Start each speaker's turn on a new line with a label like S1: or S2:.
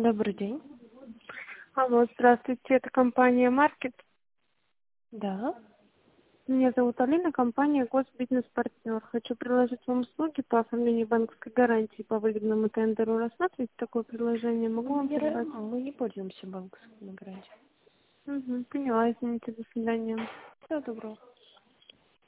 S1: Добрый день.
S2: Алло, здравствуйте, это компания Маркет.
S1: Да.
S2: Меня зовут Алина, компания Госбизнес-партнер. Хочу предложить вам услуги по оформлению банковской гарантии по выгодному тендеру. Рассматривать такое предложение могу вам прислать?
S1: Мы не пользуемся банковской гарантией.
S2: Поняла, извините, до свидания.
S1: Всего доброго.